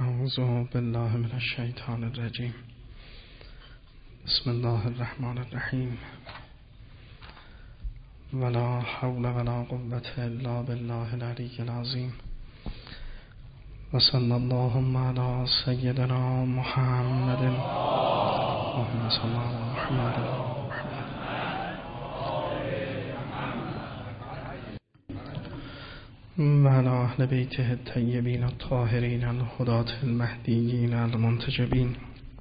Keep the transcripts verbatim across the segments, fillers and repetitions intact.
اعوذ بالله من الشیطان الرجیم. بسم الله الرحمن الرحیم. ولا حول ولا قوة الا بالله العلی العظیم. و صلی اللهم علی سیدنا محمد. اللهم صل علی محمد و علی اهل بیته الطیبین الطاهرین الهداة المهدیین المنتجبین،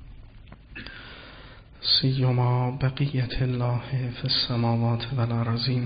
سیما بقیة الله فی السماوات والارضین.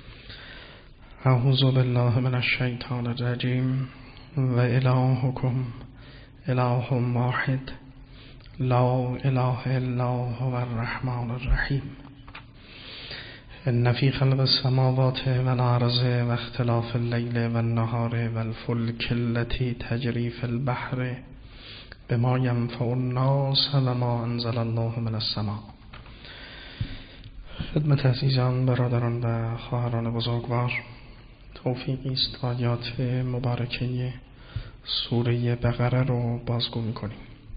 اعوذ بالله من الشیطان الرجیم. و الهکم اله واحد لا اله الا هو الرحمن الرحیم. ان فی خلق السماوات والارض و اختلاف اللیل والنهار والفلک التي تجری فی البحر بما ینفع الناس و ما انزل الله من السماء. خدمت عزیزان، برادران و خواهران بزرگوار، توفیقی است آیات مبارکه سوره بقره رو بازگو می‌کنیم.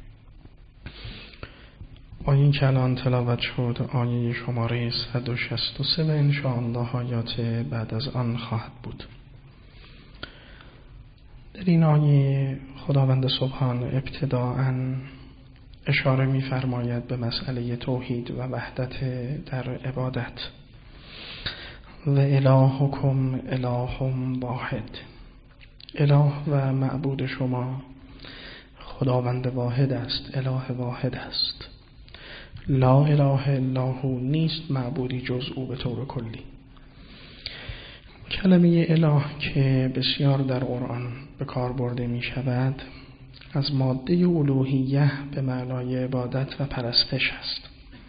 آیه که الان تلاوت شد آیه شماره صد و شصت و سه و انشاءالله آیات بعد از آن خواهد بود. در این آیه خداوند سبحان ابتداءً اشاره می‌فرماید به مسئله توحید و وحدت در عبادت. و الهکم اله واحد. اله و معبود شما خداوند واحد است، اله واحد است. لا اله الا هو، نیست معبودی جز او به طور کلی. کلمه اله که بسیار در قرآن به کار برده می شود از ماده الوهیه به معنای عبادت و پرستش است.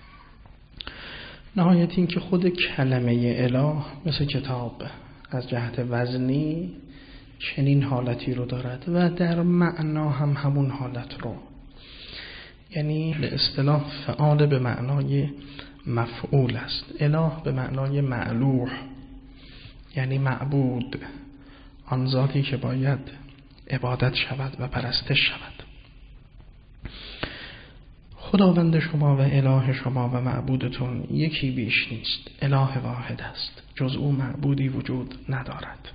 نهایت این که خود کلمه اله مثل کتاب از جهت وزنی چنین حالتی رو دارد و در معنا هم همون حالت رو، یعنی به اصطلاح فعال به معنای مفعول است. اله به معنای معلوح، یعنی معبود، آن ذاتی که باید عبادت شود و پرستش شود. خداوند شما و اله شما و معبودتون یکی بیش نیست، اله واحد است، جز او معبودی وجود ندارد.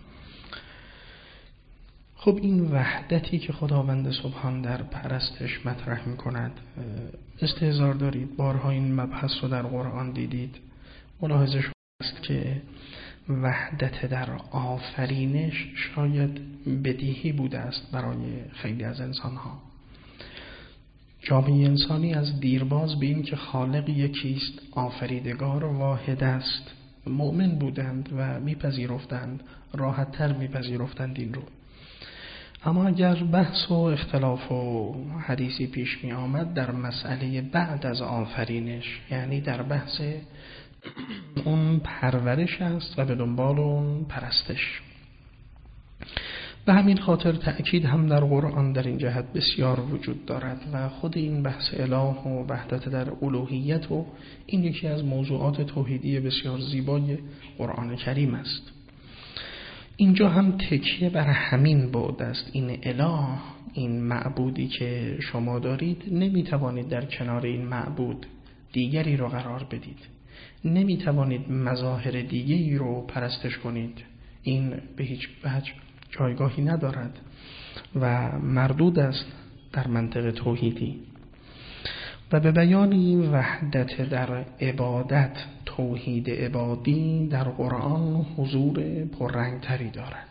خب این وحدتی که خداوند سبحان در پرستش مطرح می کند، استحضار دارید بارها این مبحث رو در قرآن دیدید، ملاحظه شده است که وحدت در آفرینش شاید بدیهی بوده است برای خیلی از انسانها. جامعه انسانی از دیرباز به این که خالق یکیست، آفریدگار واحد است مؤمن بودند و میپذیرفتند، راحت‌تر میپذیرفتند این رو. اما اگر بحث و اختلاف و حدیثی پیش می آمد در مسئله بعد از آفرینش، یعنی در بحث اون پرورش است و به دنبال اون پرستش. به همین خاطر تأکید هم در قرآن در این جهت بسیار وجود دارد و خود این بحث اله و وحدت در الوهیت و این یکی از موضوعات توحیدی بسیار زیبای قرآن کریم است. اینجا هم تکیه بر همین بود است. این اله، این معبودی که شما دارید، نمیتوانید در کنار این معبود دیگری رو قرار بدید، نمیتوانید مظاهر دیگری رو پرستش کنید. این به هیچ وجه جایگاهی ندارد و مردود است در منطق توحیدی. و به بیان این وحدت در عبادت، توحید عبادی در قرآن حضور پررنگتری دارد،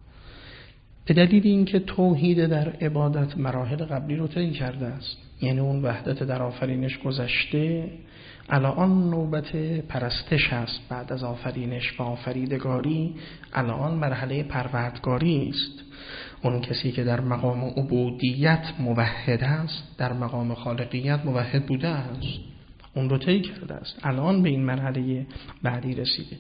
به دلیل اینکه توحید در عبادت مراحل قبلی رو طی کرده است. یعنی اون وحدت در آفرینش گذشته، الان نوبت پرستش است. بعد از آفرینش و آفریدگاری الان مرحله پروردگاری است. اون کسی که در مقام عبودیت موحد است، در مقام خالقیت موحد بوده است، اون رو طی کرده است، الان به این مرحله بعدی رسیده.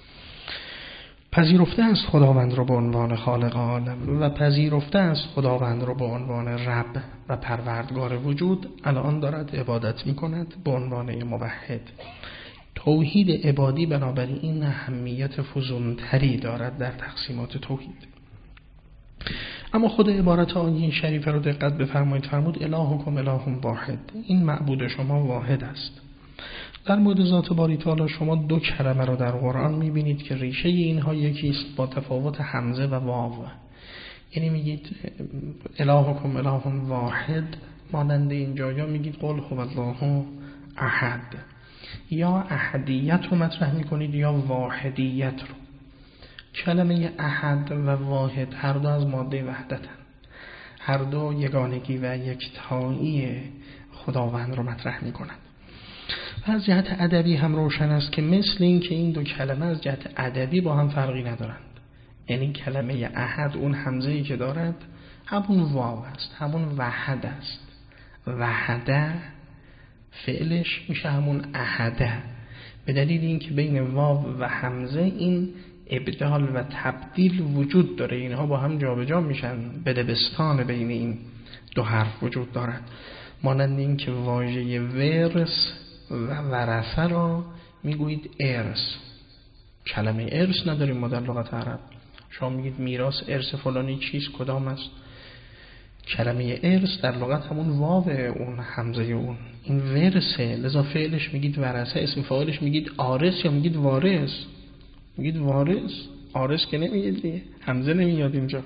پذیرفته است خداوند رو به عنوان خالق عالم و پذیرفته است خداوند رو به عنوان رب و پروردگار وجود. الان دارد عبادت می کند به عنوان موحد. توحید عبادی بنابراین اهمیت فزونتری دارد در تقسیمات توحید. اما خود عبارت آیه شریفه رو دقت بفرمایید، فرمود الهکم اله واحد، این معبود شما واحد است. در مورد ذات باری تعالی شما دو کلمه رو در قرآن میبینید که ریشه اینها یکی است با تفاوت همزه و واو. یعنی میگید الهکم اله واحد، مانند اینجا یا میگید قل هو الله احد، یا احدیت رو مطرح میکنید یا واحدیت رو. کلمه احد و واحد هر دو از ماده وحدتن، هر دو یگانگی و یکتایی خداوند رو مطرح میکنند. و از جهت ادبی هم روشن است که مثل این که این دو کلمه از جهت ادبی با هم فرقی ندارند. یعنی کلمه احد اون همزه‌ای که دارد همون واو است، همون وحد است. وحده فعلش میشه همون احده، به دلیل اینکه بین واو و همزه این ابدال و تبدیل وجود داره، اینها با هم جابجا میشن، بدبستان بین این دو حرف وجود دارد. مانند این که واژه ورث و ورثه را میگویید ارث. کلمه ارث نداریم ما در لغت عرب. شما میگید میراث ارث فلانی چیز کدام است؟ کلمه ارث در لغت همون واو اون همزه اون این ورثه، لذا فعلش میگید ورثه، اسم فاعلش میگید آرث یا میگید وارث. میگید وارث، آرث که نمیگید، همزه نمیاد اینجا.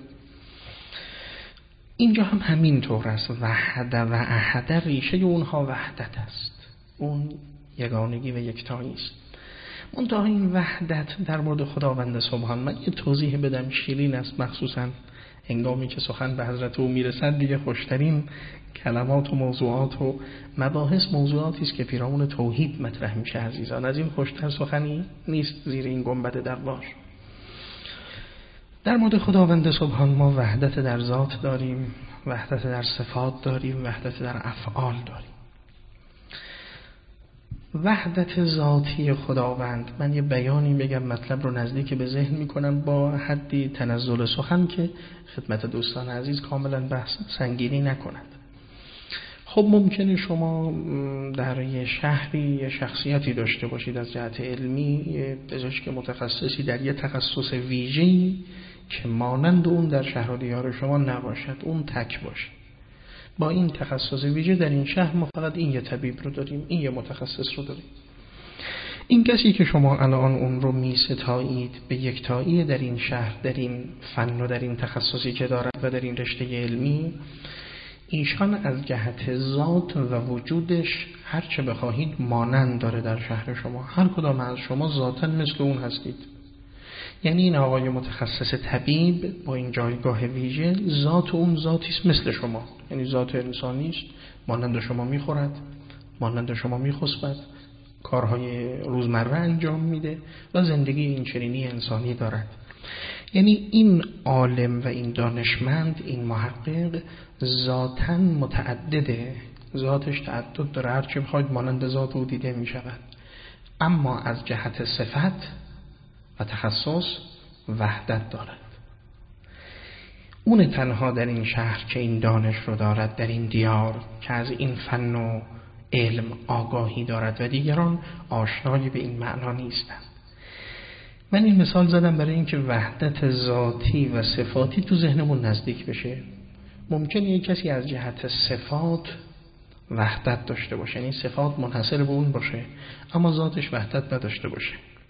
اینجا هم همین طور است. وحده و احده ریشه اونها وحدت است، اون یگانگی و یکتایی است. منتها این وحدت در مورد خداوند سبحان، من یه توضیح بدم شیرین است، مخصوصا هنگامی که سخن به حضرت او میرسد دیگه خوشترین کلمات و موضوعات و مباحث موضوعاتی است که پیرامون توحید مطرح میشه عزیزان. از این خوشتر سخنی نیست زیر این گنبد دربار. در مورد خداوند سبحان ما وحدت در ذات داریم، وحدت در صفات داریم، وحدت در افعال داریم. وحدت ذاتی خداوند، من یه بیانی بگم مطلب رو نزدیک به ذهن میکنم با حدی تنزل سخن که خدمت دوستان عزیز کاملا بحث سنگینی نکند. خب ممکنه شما در یه شهری یه شخصیتی داشته باشید از جهت علمی، یه پزشک متخصصی در یه تخصص ویژه‌ای که مانند اون در شهر و دیار شما نباشد، اون تک باشه. با این تخصص ویژه در این شهر ما فقط این یه طبیب رو داریم، این یه متخصص رو داریم. این کسی که شما الان اون رو می ستایید به یکتایی در این شهر، در این فن و در این تخصصی که دارد و در این رشته علمی، ایشان از جهت ذات و وجودش هر چه بخواهید مانند داره در شهر شما. هر کدام از شما ذاتاً مثل اون هستید. یعنی این آقای متخصص طبیب با این جایگاه ویژه، ذات اون ذاتی است مثل شما، یعنی ذات انسانی است، مانند شما میخورد، مانند شما میخسبد، کارهای روزمره انجام میده و زندگی این چنینی انسانی دارد. یعنی این عالم و این دانشمند، این محقق ذاتاً متعدده، ذاتش تعدد داره، هرچی بخواید مانند ذات او دیده میشود، اما از جهت صفت و تخصص وحدت دارد. اون تنها در این شهر که این دانش رو دارد، در این دیار که از این فن و علم آگاهی دارد و دیگران آشنایی به این معنا نیستند. من این مثال زدم برای اینکه وحدت ذاتی و صفاتی تو ذهنمون نزدیک بشه. ممکنه یک کسی از جهت صفات وحدت داشته باشه، یعنی صفات منحصر به اون باشه اما ذاتش وحدت نداشته باشه.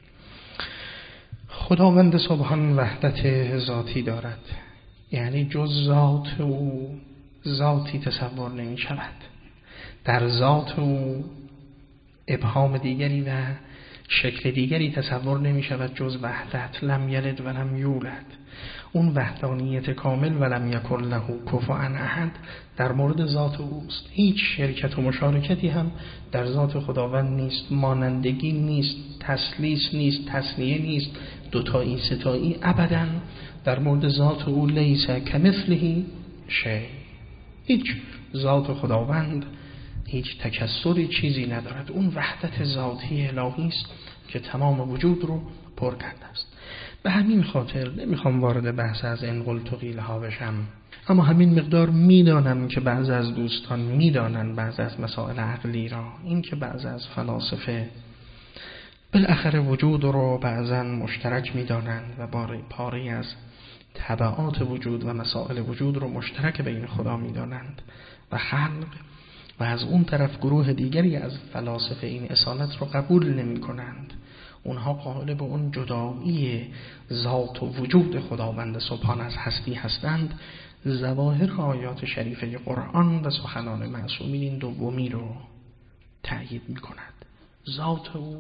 خداوند سبحان وحدت ذاتی دارد، یعنی جز ذات او ذاتی تصور نمی شود. در ذات او ابهام دیگری و شکل دیگری تصور نمی شود جز وحدت. لم یلد و لم یولد، اون وحدانیت کامل و لم یکن له کفوا احد در مورد ذات اوست. هیچ شرکت و مشارکتی هم در ذات خداوند نیست، مانندگی نیست، تسلیس نیست، تسنیه نیست، دوتایی ستایی ابدا. در مورد ذات او لیس کمثله شیء، هیچ ذات خداوند هیچ تکسری چیزی ندارد. اون وحدت ذاتی الهی است که تمام وجود رو پر کرده است. به همین خاطر نمیخوام وارد بحث از این قلت و قیل ها بشم، اما همین مقدار میدانم که بعضی از دوستان میدانن بعضی از مسائل عقلی را، این که بعضی از فلاسفه بالاخره وجود رو بعضا مشترک میدانند و باری پاری از تبعات وجود و مسائل وجود رو مشترک بین خدا می‌دانند و خلق، و از اون طرف گروه دیگری از فلاسفه این اصالت رو قبول نمی‌کنند. اونها قائل به اون جدایی ذات و وجود خداوند سبحان از هستی هستند. ظواهر آیات شریفه قرآن و سخنان معصومین این دومی رو تأیید می‌کند. ذات او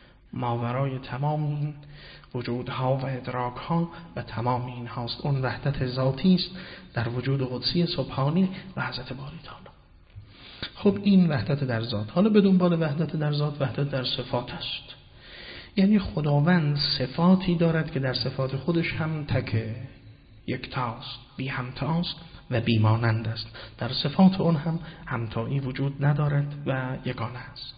ماورای تمام این وجودها و ادراکها و تمام این هاست. اون وحدت ذاتی است در وجود قدسی سبحانی و حضرت باری تعالی. خب این وحدت در ذات. حالا به دنبال وحدت در ذات وحدت در صفات است. یعنی خداوند صفاتی دارد که در صفات خودش هم تک یکتاست، بی همتاست و بی مانند است. در صفات اون هم همتایی وجود ندارد و یگانه است.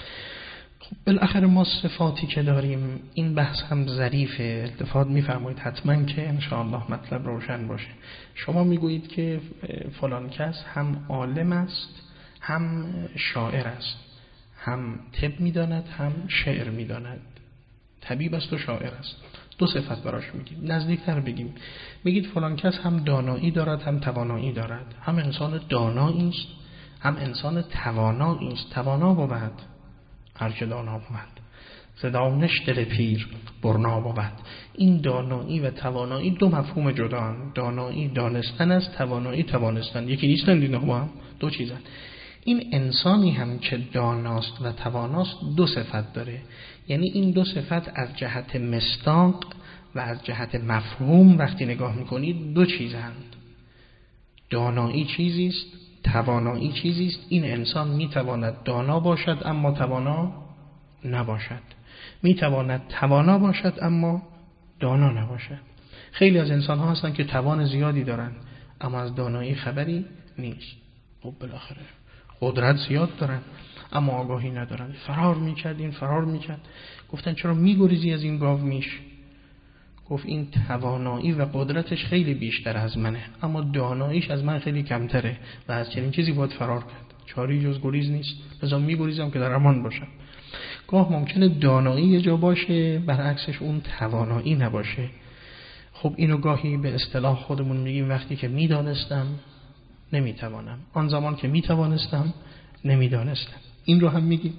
خب بالاخره ما صفاتی که داریم، این بحث هم ظریفه، التفات میفرمایید حتما که انشاءالله مطلب روشن باشه. شما میگویید که فلان کس هم عالم است، هم شاعر است، هم طب میداند، هم شعر میداند. طبیب است و شاعر است. دو صفت براش میگیم. نزدیکتر بگیم، میگید فلان کس هم دانایی دارد، هم توانایی دارد. هم انسان دانایی است، هم انسان توانایی است. توانا بود هر که دانا بود، زدانش دل پیر برنا بود. این دانایی و توانایی دو مفهوم جدان. دانایی دانستن است، توانایی توانستن. یکی نیستن اینا با هم، دو چیزن. این انسانی هم که داناست و تواناست دو صفت داره. یعنی این دو صفت از جهت مصداق و از جهت مفهوم وقتی نگاه میکنید دو چیزند. دانایی چیزی است، توانایی چیزی است. این انسان میتواند دانا باشد اما توانا نباشد، میتواند توانا باشد اما دانا نباشد. خیلی از انسان ها هستن که توان زیادی دارن اما از دانایی خبری نیست. خب بالاخره قدرت زیاد دارن اما آگاهی ندارن. فرار میکرد، این فرار میکرد. گفتن چرا میگریزی از این گاو میش؟ گفت این توانایی و قدرتش خیلی بیشتر از منه اما داناییش از من خیلی کمتره و از چنین چیزی باید فرار کرد. چاری جز گریز نیست، لذا میگریزم که در امان باشم. گاه ممکنه دانایی یه جا باشه برعکسش اون توانایی نباشه. خب اینو گاهی به اصطلاح خودمون میگیم وقتی که میدانستم نمیتوانم، آن زمان که میتوانستم نمیدانستم. این رو هم میگیم.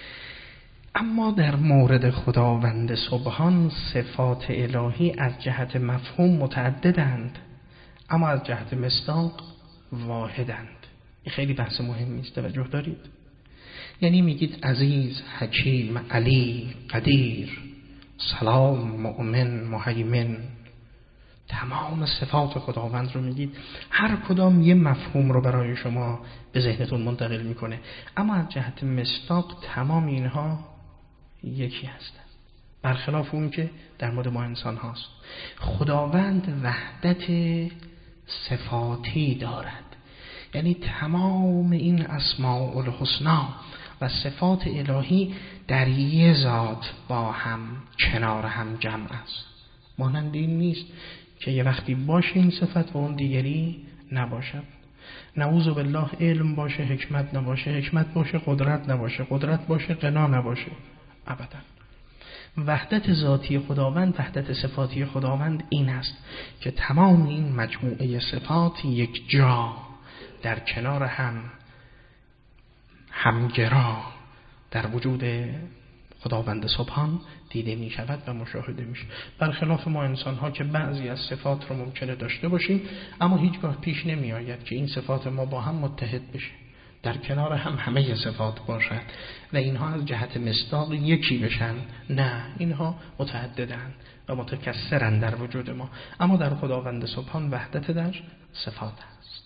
اما در مورد خداوند سبحان صفات الهی از جهت مفهوم متعددند اما از جهت مصداق واحدند. این خیلی بحث مهمی است، توجه دارید؟ یعنی میگید عزیز، حکیم، علی، قدیر، سلام، مؤمن، مهیمن، تمام صفات خداوند رو میگید. هر کدام یه مفهوم رو برای شما به ذهنتون منتقل میکنه اما از جهت مصداق تمام اینها یکی هستند، برخلاف اون که در مورد ما انسان هاست. خداوند وحدت صفاتی دارد، یعنی تمام این اسماء الحسنا و صفات الهی در یه ذات با هم کنار هم جمع است. مانند این نیست که یه وقتی باشه این صفت و اون دیگری نباشد. نعوذ بالله علم باشه حکمت نباشه، حکمت باشه قدرت نباشه، قدرت باشه غنا نباشه. ابدا. وحدت ذاتی خداوند، وحدت صفاتی خداوند این است که تمام این مجموعه صفات یک جا در کنار هم همگرا در وجود خداوند سبحان دیده می شود و مشاهده می شود. برخلاف ما انسان ها که بعضی از صفات رو ممکنه داشته باشیم اما هیچگاه پیش نمی آید که این صفات ما با هم متحد بشه، در کنار هم همه صفات باشد و اینها از جهت مصداق یکی بشن. نه، اینها متعددند و متکثرند در وجود ما. اما در خداوند سبحان وحدت در صفات است.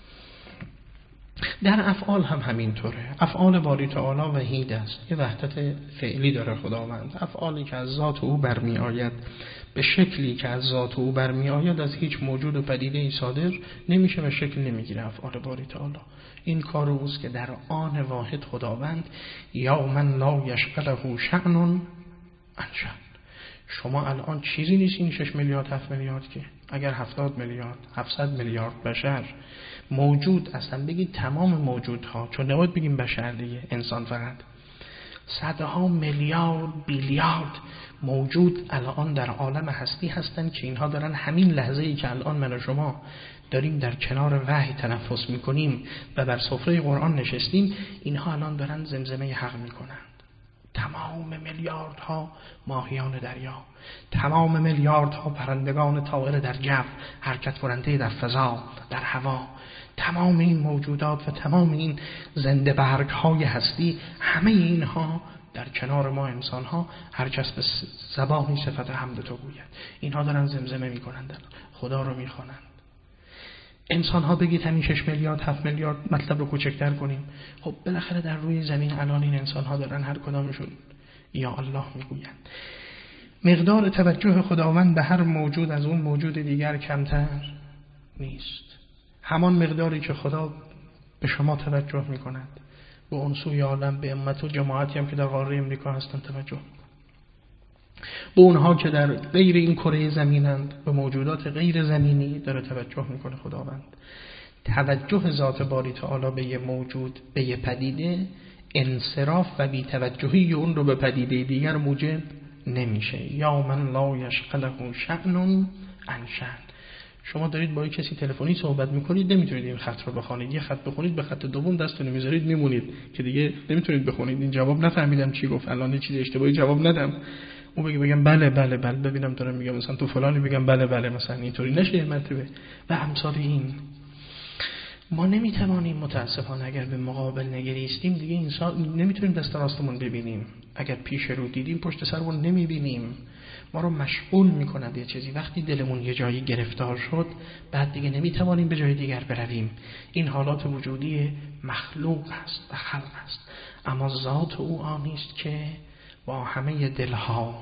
در افعال هم همینطوره. افعال باری تعالی وحید است، یه وحدت فعلی داره خداوند. افعالی که از ذات او برمی آید به شکلی که از ذات او برمی آید از هیچ موجود و پدیده ای صادر نمیشه و شکل نمیگیره. افعال باری تعالی این کار اوست که در آن واحد خداوند یا من لا یشغله شأن انشأ. شما الان چیزی نیست این شش میلیارد هفت میلیارد که اگر هفتاد میلیارد هفتصد میلیارد بشر موجود اصلا بگید تمام موجودها، چون نباید بگیم بشر دیگه، انسان فقط صدها میلیارد بیلیارد موجود الان در عالم هستی هستند که اینها دارن همین لحظه‌ای که الان من و شما داریم در کنار وحی تنفس میکنیم و بر سفره قرآن نشستیم، اینها الان دارن زمزمه حق میکنند. تمام میلیاردها ماهیان دریا، تمام میلیاردها پرندگان طائر در جو، حرکت کننده در فضا، در هوا، تمام این موجودات و تمام این زنده برگ های هستی، همه اینها در کنار ما انسان ها هر کس به زبانی صفت حمد تو گوید. اینها دارن زمزمه میکنند، خدا رو میخوانند. انسان ها بگید همین شش میلیارد هفت میلیارد مطلب رو کوچکتر کنیم، خب بالاخره در روی زمین الان این انسان ها دارن هر کدامشون یا الله میگویند. مقدار توجه خداوند به هر موجود از اون موجود دیگر کمتر نیست. همان مقداری که خدا به شما توجه میکند، به اون سوی عالم، به امت و جماعتی هم که در قاره امریکا هستن توجه، به اونها که در غیر این کره زمینند، به موجودات غیر زمینی داره توجه میکنه خداوند. توجه ذات باری تعالی به یه موجود، به یه پدیده، انصراف و بی توجهی اون رو به پدیده دیگر موجب نمیشه. یا من لا یشغله شأن عن شأن. شما دارید با کسی تلفنی صحبت میکنید، نمیتونید این خط رو بخونید، یه خط بخونید به خط دوم دستتون میذارید میمونید که دیگه نمیتونید بخونید. این جواب نفهمیدم چی گفت، الان چیز اشتباهی جواب ندم، اون بگه بگم بله بله بله ببینم دارم میگم مثلا تو فلانی، بگم بله بله مثلا اینطوری نشه مرتبه و امثال این. ما نمیتوانیم متاسفانه اگر به مقابل نگریستیم دیگه انسان نمیتونیم دست راستمون ببینیم، اگر پیش رو دیدیم پشت سرمون نمیبینیم. ما رو مشغول میکند یه چیزی. وقتی دلمون یه جایی گرفتار شد بعد دیگه نمیتوانیم به جای دیگر برویم. این حالات وجودی مخلوق است و خلق است، اما ذات او آنی است که با همه دلها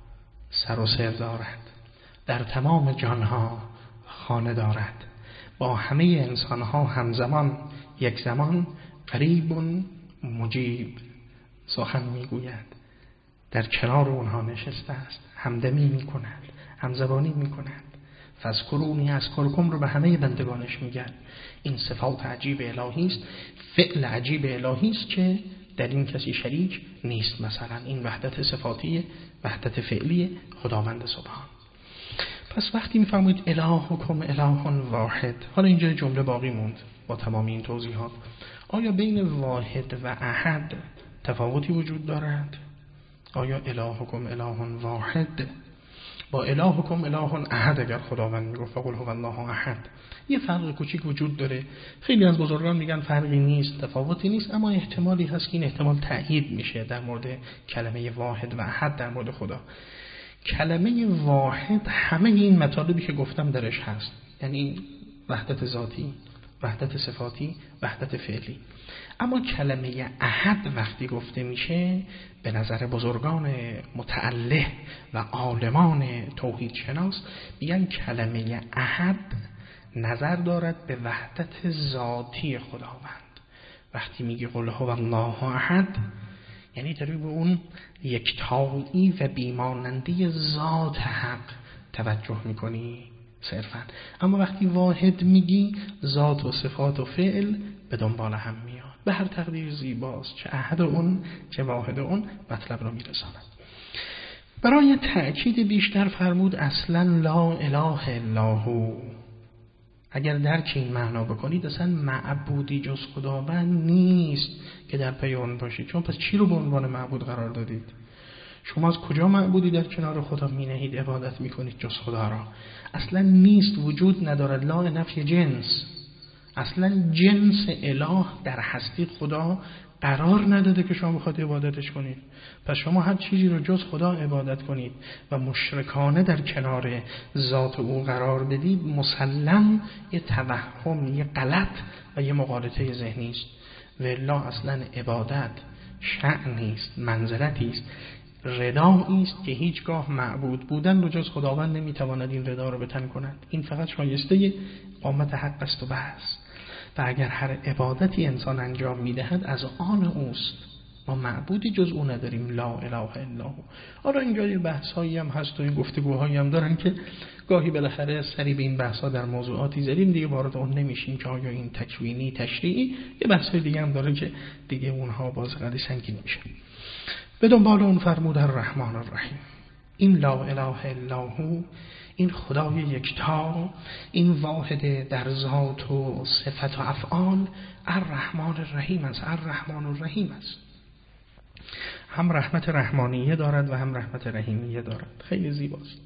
سر و سر دارد، در تمام جانها خانه دارد، با همه انسانها همزمان یک زمان قریب مجیب سخن میگوید، در کنار اونها نشسته است، همدمی میکند، همزبانی میکند. فاذکرونی اذکرکم رو به همه بندگانش میگن. این صفات عجیب الهی است، فعل عجیب الهی است که در این کسی شریک نیست. مثلا این وحدت صفاتی، وحدت فعلی خداوند سبحان. پس وقتی میفرمایید الهکم اله واحد، حالا اینجا جمله باقی موند با تمام این توضیحات. آیا بین واحد و احد تفاوتی وجود دارد؟ آیا الهکم اله واحد با الهکم اله احد اگر خداوند میگه فقل هو الله احد یه فرق کوچیک وجود داره؟ خیلی از بزرگان میگن فرقی نیست، تفاوتی نیست، اما احتمالی هست که این احتمال تأیید میشه در مورد کلمه واحد و احد در مورد خدا. کلمه واحد همه این مطالبی که گفتم درش هست، یعنی وحدت ذاتی، وحدت صفاتی، وحدت فعلی. اما کلمه احد وقتی گفته میشه به نظر بزرگان متعله و عالمان توحید شناس میگن کلمه احد نظر دارد به وحدت ذاتی خداوند. وقتی میگی قل هو الله احد یعنی داری به اون یکتایی و بیمانندی ذات حق توجه میکنی صرفا. اما وقتی واحد میگی ذات و صفات و فعل به دنبال هم میاد. به هر تقدیر زیباست، چه احد اون چه واحد اون مطلب رو میرساند. برای تأکید بیشتر فرمود اصلا لا اله الا هو. اگر درک این معنا بکنید اصلا معبودی جز خداوند نیست که در پی اون باشید. چون پس چی رو به عنوان معبود قرار دادید؟ شما از کجا معبودی در کنار خدا می نهید عبادت می کنید جز خدا را؟ اصلا نیست، وجود ندارد. لا نفی جنس، اصلا جنس اله در هستی خدا قرار نداده که شما بخواید عبادتش کنید. پس شما هر چیزی رو جز خدا عبادت کنید و مشرکانه در کنار ذات او قرار بدید، مسلم یه توهم، یه غلط و یه مغالطه ذهنی است. والله اصلا عبادت شأنی است، منزلتی است، ردایی است که هیچگاه معبود بودن رو جز خداوند نمیتواند این ردا رو بتن کند. این فقط شایسته قامت حق است و بس. و اگر هر عبادتی انسان انجام میدهد از آن اوست، ما معبودی جز او نداریم. لا اله الا هو. حالا اینجا یه بحثایی هم هست و این گفتگوهایی هم دارن که گاهی بالاخره سری به این بحثا در موضوعاتی زدیم دیگه وارد اون نمیشیم که آیا این تکوینی تشریعی، یه بحثای دیگه هم داره که دیگه اونها باز قدی سنگین میشه. به دنبال اون فرمود الرحمن الرحیم. این لا اله الا هو، این خدای یکتا، این واحد در ذات و صفت و افعال، الرحمن الرحیم است. الرحمن الرحیم است. هم رحمت رحمانیه دارد و هم رحمت رحیمیه دارد. خیلی زیباست.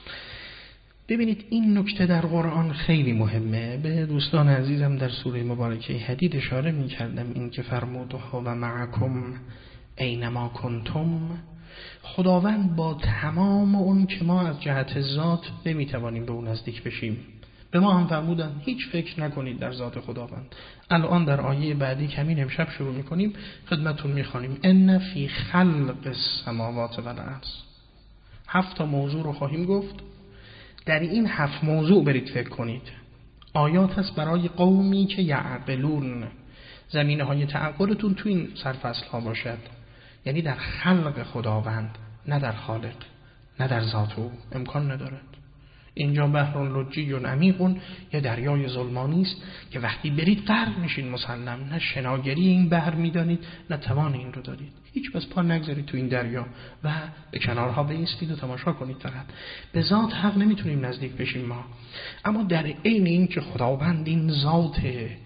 ببینید این نکته در قرآن خیلی مهمه. به دوستان عزیزم در سوره مبارکه حدید اشاره می کردم، این که فرمود و معکم اینما کنتم. خداوند با تمام اون که ما از جهت ذات نمی توانیم به اون نزدیک بشیم، به ما هم فرمودن هیچ فکر نکنید در ذات خداوند. الان در آیه بعدی کمین امشب شروع می کنیم خدمتون می خوانیم ان فی خلق السماوات و الارض. هفت تا موضوع رو خواهیم گفت. در این هفت موضوع برید فکر کنید. آیات هست برای قومی که یعقلون. زمینه های تعقلتون تو این سرفصل ها باشد، یعنی در خلق خداوند، نه در خالق، نه در ذات او. امکان ندارد. اینجا بحر لجی و عمیق، یه دریای ظلمانی است که وقتی برید غرق میشین مسلم. نه شناگری این بحر میدانید، نه توان این رو دارید. هیچ بس پا نگذارید تو این دریا و به کنارها بایستید و تماشا کنید فقط. به ذات حق نمیتونیم نزدیک بشیم ما، اما در عین این که خداوند این ذات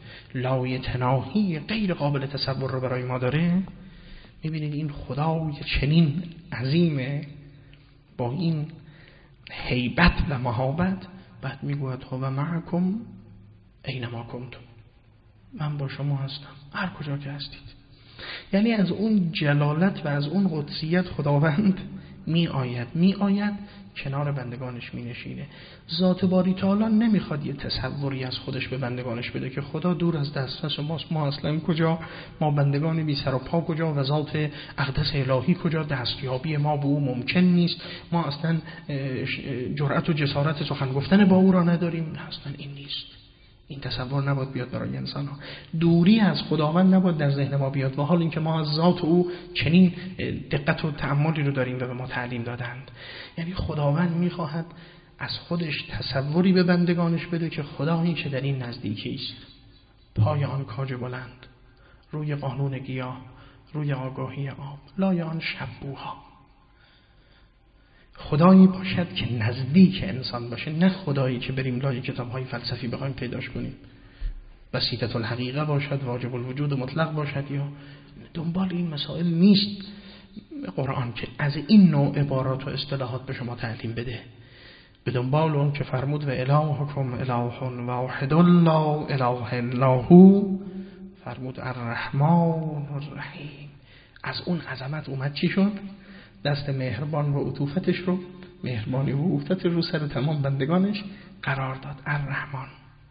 لایتناهی غیر قابل تصور رو برای ما داره، میبینید این خدای چنین عظیمه با این هیبت و مهابت، بعد میگوید هو معکم اینما کنتم. من با شما هستم هر کجا که هستید. یعنی از اون جلالت و از اون قدسیت خداوند می آید می آید کنار بندگانش می نشینه. ذات باری تعالی نمیخواد یه تصوری از خودش به بندگانش بده که خدا دور از دسترس ماست. ما اصلا کجا، ما بندگان بی سر و پا کجا، و ذات اقدس الهی کجا، دستیابی ما به او ممکن نیست، ما اصلا جرأت و جسارت سخن گفتن با او را نداریم. نه، اصلا این نیست. این تصور نباید بیاد برای انسان ها. دوری از خداوند نباید در ذهن ما بیاد، و حال اینکه ما از ذات او چنین دقت و تأملی رو داریم و به ما تعلیم دادند. یعنی خداوند میخواهد از خودش تصوری به بندگانش بده که خدایی که در این نزدیکی است، پای آن کاج بلند، روی قانون گیاه، روی آگاهی آب، لای آن شبوها. خدایی باشد که نزدیک انسان باشه، نه خدایی که بریم لای کتاب‌های فلسفی بخوایم پیداش کنیم. بسیطة الحقیقه باشد، واجب الوجود مطلق باشد، یا دنبال این مسائل نیست قرآن که از این نوع عبارات و اصطلاحات به شما تعلیم بده. به دنبال اون که فرمود و الهکم اله واحد لا اله الا هو، فرمود الرحمن الرحیم. از اون عظمت اومد چی شد؟ دست مهربان و عطوفتش رو، مهربانی و عطوفت رو سر تمام بندگانش قرار داد. الرحمن.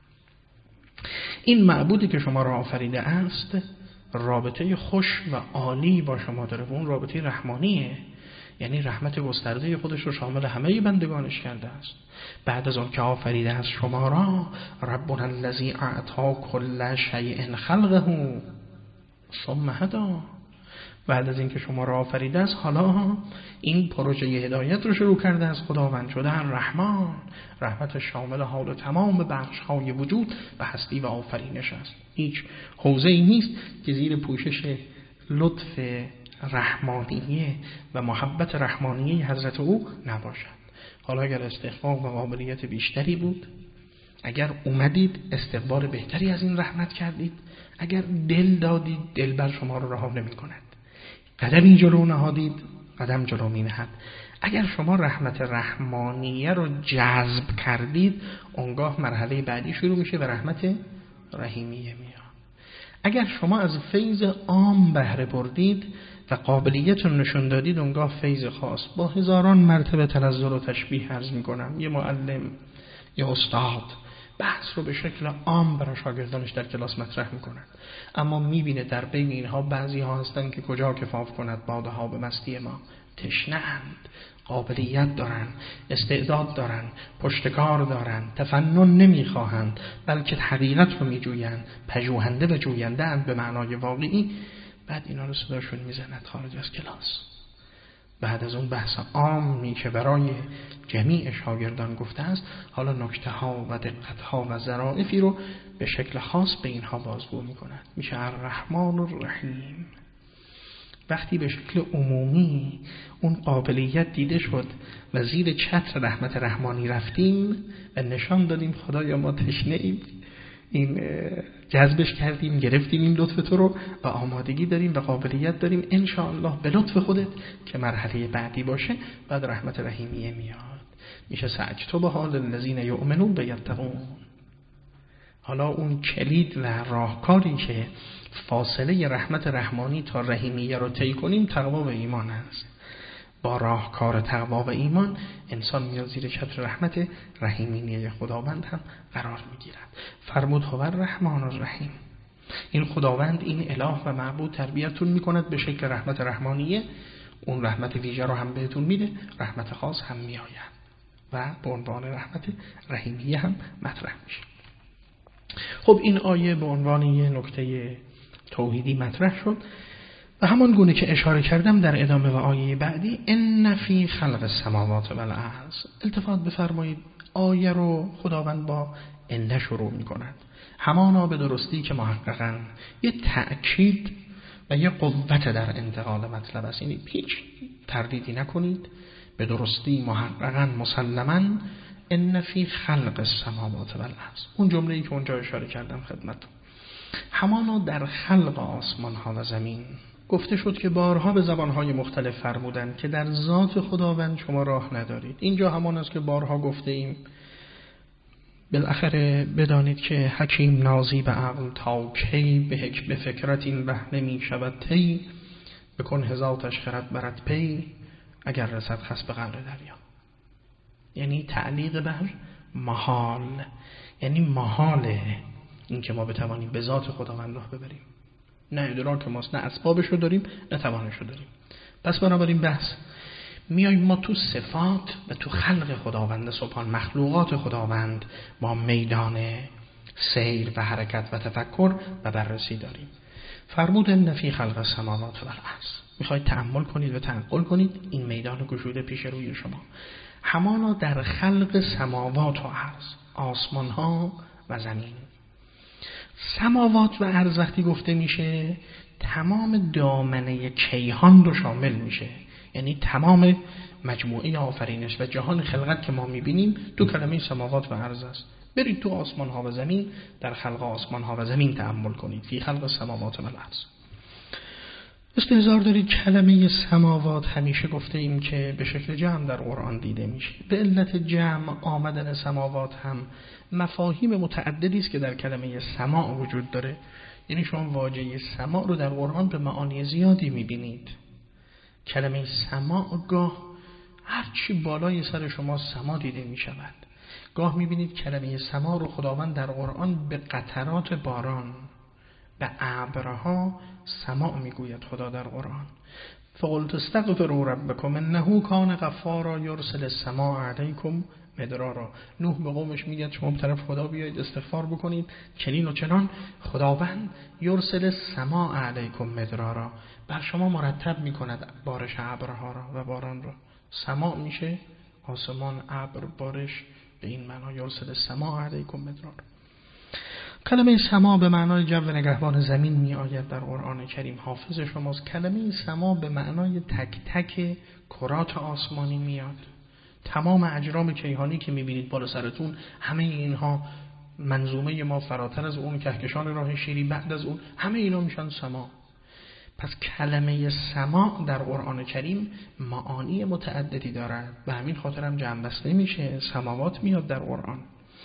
این معبودی که شما را آفریده است رابطه خوش و عالی با شما داره، و اون رابطه رحمانیه. یعنی رحمت گسترده خودش رو شامل همه بندگانش کرده است. بعد از اون که آفریده است شما را، ربنا الذی اعطا کل شیء خلقه ثم هدی. بعد از اینکه شما را آفریده است، حالا این پروژه هدایت رو شروع کرده است. خداوند شده الرحمن، رحمت شامل حال تمام بخش‌های وجود و هستی و آفرینش است. هیچ حوزه‌ای نیست که زیر پوشش لطف رحمانیه و محبت رحمانیه حضرت او نباشد. حالا اگر استحقاق و قابلیت بیشتری بود، اگر اومدید استقبال بهتری از این رحمت کردید، اگر دل دادید، دل بر شما رو رها نمی کند. قدمی جلو نهادید، قدم جلو می نهد. اگر شما رحمت رحمانیه رو جذب کردید، اونگاه مرحله بعدی شروع میشه و رحمت رحیمیه میاد. اگر شما از فیض عام بهره بردید و قابلیت رو نشون دادید، اونگاه فیض خاص. با هزاران مرتبه تنزل و تشبیه عرض میکنم، یه معلم یا استاد بحث رو به شکل عام برای شاگردانش در کلاس مطرح میکنند، اما میبینه در بین اینها بعضی ها هستن که کجا کفاف کند باده ها به مستی ما. تشنه‌اند، قابلیت دارن، استعداد دارن، پشتکار دارن، تفنن نمیخواهند، بلکه حقیقت رو میجویند، پژوهنده و جوینده اند به معنای واقعی. بعد اینا رو صداشون میزند خارج از کلاس. بعد از اون بحث عامی که برای جمیع شاگردان گفته است، حالا نکته ها و دقت ها و ظرافی رو به شکل خاص به اینها بازگو میکند. میشه الرحمن الرحیم. وقتی به شکل عمومی اون قابلیت دیده شد و زیر چتر رحمت رحمانی رفتیم و نشان دادیم خدایا ما تشنه ایم، این جذبش کردیم، گرفتیم این لطف تو رو و آمادگی داریم و قابلیت داریم ان شاء الله به لطف خودت که مرحله بعدی باشه بعد رحمت رحیمیه میاد، میشه سعجت به حال الذین یؤمنون بیتقون. حالا اون کلید و راهکاری که فاصله رحمت رحمانی تا رحیمیه رو طی کنیم تقوا و ایمان است. با راهکار تقوا و ایمان انسان میاد زیر چتر رحمت رحیمیه خداوند هم قرار میگیرد. فرمود هو الرحمن الرحیم، این خداوند این اله و معبود تربیتتون میکند به شکل رحمت رحمانیه، اون رحمت ویژه رو هم بهتون میده، رحمت خاص هم میآید و به عنوان رحمت رحیمیه هم مطرح میشه. خب این آیه به عنوان یه نکته توحیدی مطرح شد و همان گونه که اشاره کردم در ادامه و آیه بعدی ان فی خلق السماوات و الارض. التفات بفرمایید آیه رو خداوند با ان شروع می‌کند، همانا به درستی که محققاً یه تأکید و یه قوت در انتقال مطلب است، یعنی هیچ تردیدی نکنید، به درستی محققاً مسلماً ان فی خلق السماوات و الارض. اون جمله‌ای که اونجا اشاره کردم خدمتتون، همانا در خلق آسمان ها و زمین. گفته شد که بارها به زبانهای مختلف فرمودند که در ذات خداوند شما راه ندارید. اینجا همان است که بارها گفته ایم. بالاخره بدانید که حکیم نازی به عقل تا کی به حک به فکرت این بهنه می شود تی، بکن هزارتش خرد برد پی، اگر رسد خس به قعر دریا. یعنی تعلیق بر محال، یعنی محاله این که ما بتوانیم به ذات خداوند راه ببریم، نه ادراک ماست، نه اسبابشو داریم، نه توانشو داریم. پس بنابراین بحث میایم ما تو صفات و تو خلق خداوند سبحان، مخلوقات خداوند، ما میدان سیر و حرکت و تفکر و بررسی داریم. فرمود ان فی خلق السماوات و الارض، میخواید تأمل کنید و تنقل کنید این میدان گشوده پیش روی شما، همانا در خلق سماوات و ارض، آسمان ها و زمین. سماوات و ارض وقتی گفته میشه تمام دامنه کیهان رو شامل میشه، یعنی تمام مجموعه آفرینش و جهان خلقت که ما میبینیم تو کلمه سماوات و ارض است. برید تو آسمان ها و زمین، در خلق آسمان ها و زمین تأمل کنید، فی خلق السماوات و الارض. استحضار دارید کلمه سماوات همیشه گفته ایم که به شکل جمع در قرآن دیده میشه. به علت جمع آمدن سماوات هم مفاهیم متعددی است که در کلمه سماع وجود داره. یعنی شما واژه سماع رو در قرآن به معانی زیادی میبینید. کلمه سماع گاه هرچی بالای سر شما سما دیده میشود، گاه میبینید کلمه سماع رو خداوند در قرآن به قطرات باران، به ابرها سماع میگوید خدا در قرآن. فقلت استغفروا ربکم انه کان غفارا یرسل السماء علیکم مدرارا. نوح به قومش میگه شما به طرف خدا بیایید استغفار بکنید چنین و چنان، خداوند یرسل السماء علیکم مدرارا، بر شما مرتب میکند بارش ابرها را و باران را. سماع میشه آسمان، ابر، بارش، به این معنا یرسل السماء علیکم مدرارا. کلمه سما به معنای جو نگهبان زمین می آید در قرآن کریم، حافظ شماست. کلمه سما به معنای تک تک کرات آسمانی میاد. تمام اجرام کیهانی که می بینید بالا سرتون، همه اینها منظومه ما فراتر از اون، کهکشان راه شیری بعد از اون، همه اینا میشن سما. پس کلمه سما در قرآن کریم معانی متعددی دارد و همین خاطر هم جمع بسته میشه، سماوات میاد در قرآن.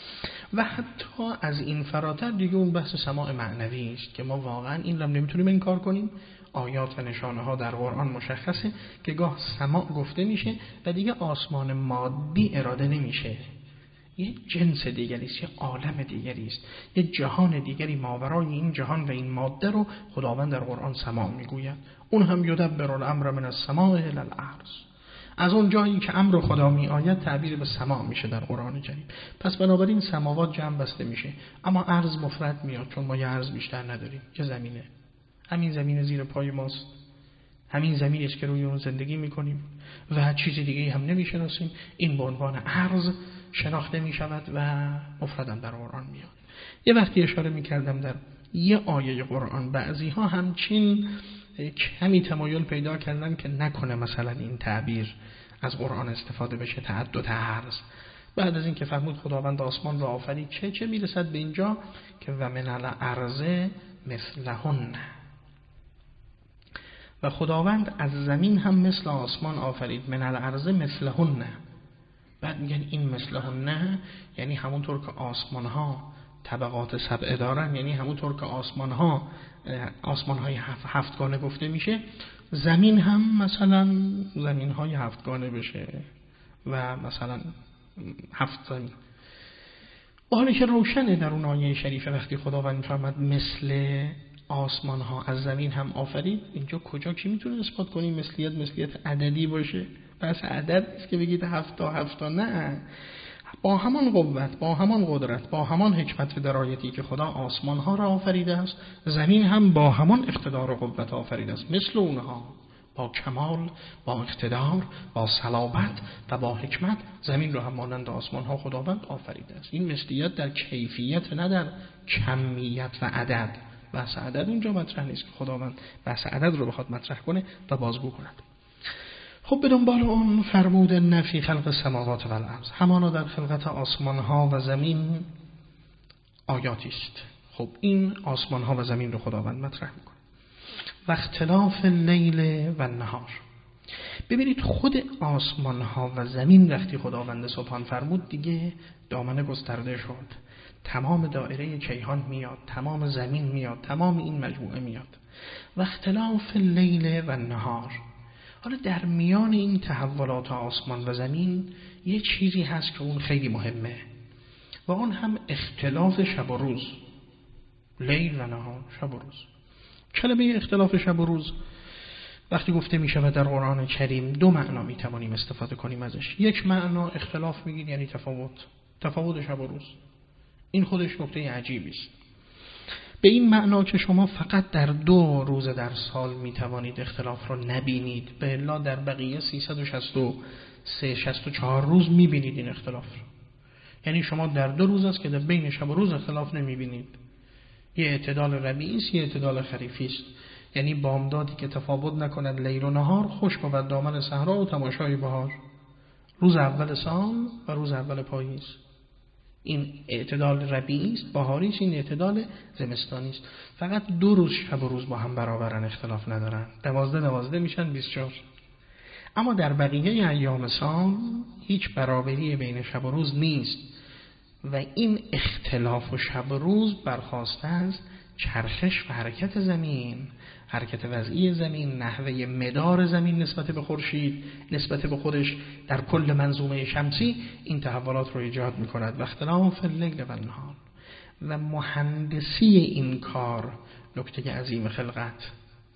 و حتی از این فراتر دیگه اون بحث سماع معنوی است که ما واقعا این رو نمیتونیم انکار کنیم. آیات و نشانه ها در قرآن مشخصه که گاه سماع گفته میشه و دیگه آسمان مادی اراده نمیشه، یه جنس دیگری است، یه عالم دیگری است، یه جهان دیگری ماورای این جهان و این ماده رو خداوند در قرآن سماع میگوید. اون هم یدبر الامر من السماء الی الارض، از اون جایی که امر خدا می آید تعبیر به سماع میشه در قرآن کریم. پس بنابراین سماوات جمع بسته میشه، اما ارض مفرد میاد چون ما یه ارض بیشتر نداریم که زمینه. همین زمین زیر پای ماست، همین زمینی است که روی اون زندگی میکنیم و چیز دیگه هم نمیشناسیم. این به عنوان ارض شناخته میشود و مفردم در قرآن میاد. یه وقتی اشاره میکردم در یه آیه قرآن بعضی ها همچین کمی تمایل پیدا کردن که نکنه مثلا این تعبیر از قرآن استفاده بشه، تعدد عرض. بعد از این که فرمود خداوند آسمان را آفرید چه چه میرسد به اینجا که و من الارض مثلهن، و خداوند از زمین هم مثل آسمان آفرید، من الارض مثلهن. بعد میگن این مثلهن یعنی همونطور که آسمان ها طبقات سبعه دارن، یعنی همونطور که آسمان ها آسمان های هفت هفتگانه گفته میشه، زمین هم مثلا زمین های هفتگانه بشه و مثلا هفت زمین. حالی که روشنه در اون آیه شریفه وقتی خداوند میفرماد مثل آسمان ها از زمین هم آفرید، اینجا کجا کی میتونه اثبات کنی مثلیت مثلیت عددی باشه؟ بس عدد نیست که بگید هفت تا هفت تا، نه، با همان قوت، با همان قدرت، با همان حکمت و درایتی که خدا آسمان ها را آفریده است، زمین هم با همان اقتدار و قوت آفریده است، مثل اونها، با کمال، با اقتدار، با صلابت و با حکمت زمین رو هم مانند آسمان ها خداوند آفریده است. این مثلیت در کیفیت نه در کمیت و عدد. بحث عدد اونجا مطرح نیست که خداوند بحث عدد رو بخواد مطرح کنه و بازگو کند. خب به دنبال اون فرمود نفی خلق السماوات و الارض، همانا در خلقت آسمان ها و زمین آیاتی است. خب این آسمان ها و زمین رو خداوند مطرح میکنه. و اختلاف اللیل و النهار، ببینید خود آسمان ها و زمین وقتی خداوند سبحان فرمود دیگه دامنه گسترده شد، تمام دایره کیهان میاد، تمام زمین میاد، تمام این مجموعه میاد. و اختلاف اللیل و النهار، حالا در میان این تحولات آسمان و زمین یه چیزی هست که اون خیلی مهمه و اون هم اختلاف شب و روز، لیل و نهار، شب و روز. کلمه اختلاف شب و روز وقتی گفته می شود در قرآن کریم دو معنا می توانیم استفاده کنیم ازش. یک معنا اختلاف میگید یعنی تفاوت، تفاوت شب و روز، این خودش نکته عجیبی است. به این معنا که شما فقط در دو روز در سال می توانید اختلاف رو نبینید، به الا در بقیه سیصد و شصت و سه شصت و چهار روز می بینید این اختلاف رو. یعنی شما در دو روز است که در بین شب و روز اختلاف نمی بینید. یه اعتدال ربیعی است، یه اعتدال خریفی است. یعنی بامدادی که تفاوت نکند لیل و نهار، خشک و دامن صحرا و تماشای بهار، روز اول سال و روز اول پاییز. این اعتدال ربیعی است، بهاری است، این اعتدال زمستانی است. فقط دو روز شب و روز با هم برابرن، اختلاف ندارن، دوازده دوازده میشن بیست و چهار. اما در بقیه ایام سال هیچ برابری بین شب و روز نیست و این اختلاف و شب و روز برخواسته از چرخش و حرکت زمین، حرکت وضعی زمین، نحوه مدار زمین نسبت به خورشید، نسبت به خودش در کل منظومه شمسی، این تحولات رو ایجاد می‌کند. و اختلاف اللیل و النهار و مهندسی این کار نکته عظیم خلقت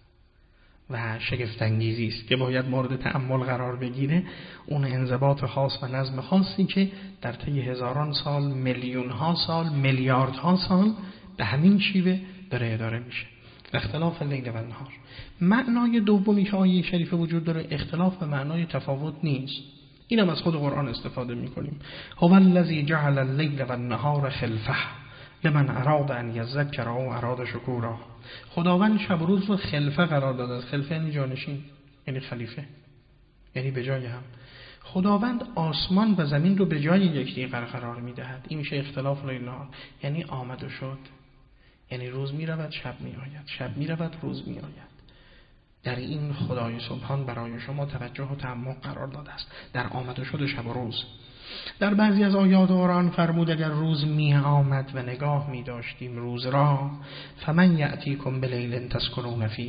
و شگفت انگیزی است که باید مورد تأمل قرار بگیره. اون انضباط خاص و نظم خاصی که در طی هزاران سال، میلیون ها سال، میلیارد ها سال به همین شیوه داره اداره میشه. اختلاف اللیل و النهار. معنای دومی که آیه شریفه وجود داره اختلاف به معنای تفاوت نیست، اینم از خود قرآن استفاده میکنیم. هو الذی جعل اللیل و النهار خلفه لمن اراد ان یذکر او اراد شکورا. خداوند شب و روز رو خلفه قرار داده. خلفه یعنی جانشین، یعنی خلیفه، یعنی به جای هم. خداوند آسمان و زمین رو به جای یکدیگر قرار میدهد. این میشه اختلاف لیل و نهار، یعنی آمد و شد، یعنی روز می رود شب می آید، شب می رود روز می آید. در این خدای سبحان برای شما توجه و تعمق قرار داده است در آمد و شد شب و روز. در بعضی از آیات قرآن فرمود اگر روز می آمد و نگاه می داشتیم روز را، فمن یأتیکم بلیل تسکنون فیه.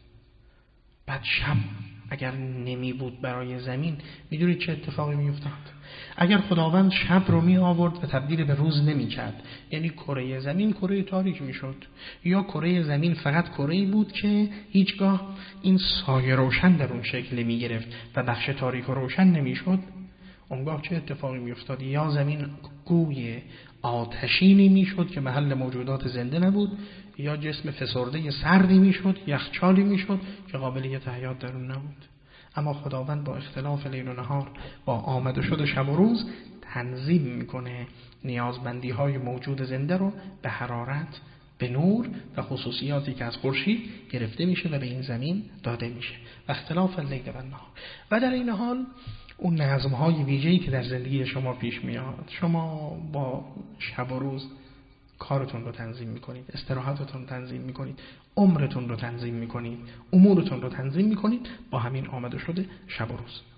بعد شب اگر نمی بود برای زمین، میدونید چه اتفاقی می افتاد؟ اگر خداوند شب رو می آورد و تبدیل به روز نمی کرد، یعنی کره زمین کره تاریک می شد، یا کره زمین فقط کره‌ای بود که هیچگاه این سایه روشن در اون شکل می گرفت و بخش تاریک و روشن نمی شد، اونگاه چه اتفاقی می افتاد؟ یا زمین گوی آتشینی می شد که محل موجودات زنده نبود، یا جسم فسرده سردی می شد، یخچالی می شد که قابلیت حیات در اون نبود. اما خداوند با اختلاف لیل و نهار، با آمد و شد شب و روز تنظیم میکنه نیازمندی های موجود زنده رو به حرارت، به نور و خصوصیاتی که از خورشید گرفته میشه و به این زمین داده میشه و اختلاف اللیل و النهار. و در این حال اون نظم‌های ویژه‌ای که در زندگی شما پیش میاد، شما با شب و روز کارتون رو تنظیم میکنید، استراحتتون رو تنظیم میکنید، عمرتون رو تنظیم میکنید، امورتون رو تنظیم میکنید با همین آمده شده شب و روز.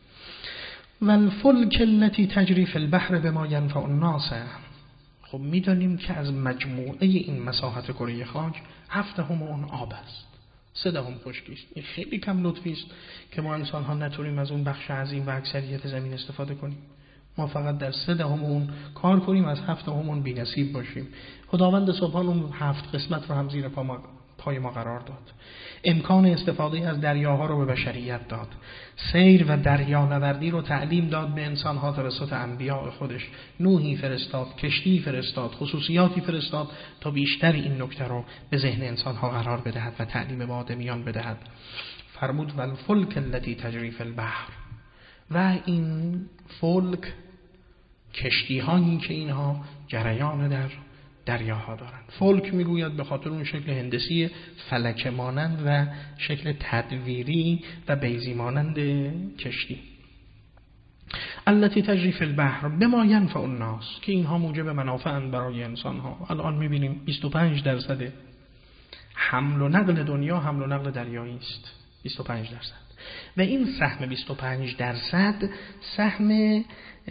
والفلک التي تجری فی البحر بما ينفع الناس. خب میدانیم که از مجموعه این مساحت کره خاک هفتم اون آب است، سه دهم خشکی است. این خیلی کم لطفی است که ما انسان ها نتونیم از اون بخش عظیم و اکثریت زمین استفاده کنیم. ما فقط در سه دهم اون کار کنیم، از هفتم اون بی‌نصیب باشیم. خداوند سبحان اون هفت قسمت رو هم زیر پا ما پای ما قرار داد. امکان استفاده از دریاها رو به بشریت داد. سیر و دریانوردی رو تعلیم داد به انسان‌ها توسط انبیاء خودش. نوحی فرستاد، کشتی فرستاد، خصوصیاتی فرستاد تا بیشتر این نکته رو به ذهن انسان‌ها قرار بدهد و تعلیم به آدمیان بدهد. فرمود والفلک التي تجری فی البحر. و این فلک کشتی‌هایی که اینها جریان در دریاها دارند. فلک میگوید به خاطر اون شکل هندسی فلک مانند و شکل تدویری و بیضی مانند کشتی. التي تجری فی البحر بما ينفع الناس، که اینها موجب منافع برای انسان‌ها. الان میبینیم بیست و پنج درصد حمل و نقل دنیا حمل و نقل دریایی است. بیست و پنج درصد. و این سهم بیست و پنج درصد سهم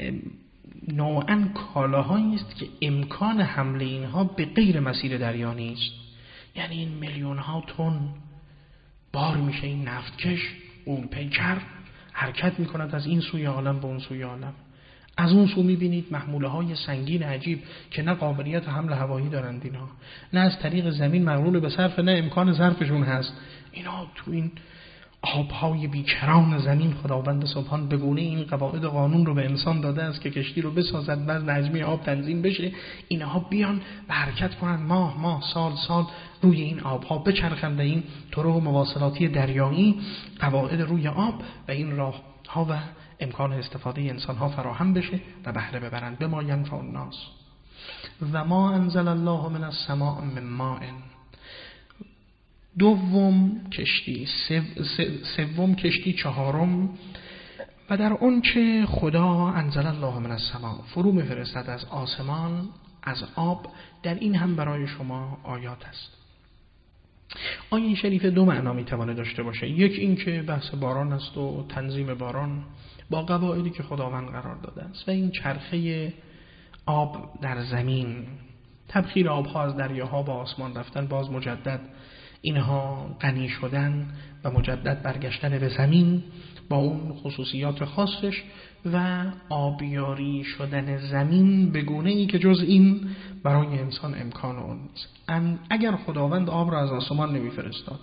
نوعاً کالاهایی است که امکان حمل اینها به غیر مسیر دریا نیست. یعنی این میلیون ها تن بار میشه این نفتکش، اون پیکر حرکت میکند از این سوی عالم به اون سوی عالم. از اون سو میبینید محموله های سنگین عجیب که نه قابلیت حمل هوایی دارند اینها، نه از طریق زمین مغرور به صرف، نه امکان صرفشون هست. اینا تو این آبهای بیکران زمین خداوند سبحان به گونه این قواعد و قانون رو به انسان داده است که کشتی رو بسازد، بعد نجمی آب تنظیم بشه، اینها بیان و حرکت کنن ماه ماه سال سال روی این آبها بچرخند و این طرق مواصلاتی دریایی قواعد روی آب و این راه ها و امکان استفاده انسان ها فراهم بشه و بهره ببرند. به ما ینفع الناس. و ما انزل الله من السماء من ماء. دوم کشتی، سوم کشتی، چهارم و در اون چه خدا انزل الله من السماء فرو میفرستد از آسمان از آب، در این هم برای شما آیات است. آیه شریف دو معنا میتونه داشته باشه. یک این که بحث باران است و تنظیم باران با قواعدی که خداوند قرار داده است و این چرخه آب در زمین، تبخیر آبها از دریاها با آسمان رفتن، باز مجدد اینها غنی شدن و مجدد برگشتن به زمین با اون خصوصیات خاصش و آبیاری شدن زمین به گونه‌ای که جز این برای انسان امکان اون نیست. اگر خداوند آب را از آسمان نمی‌فرستاد،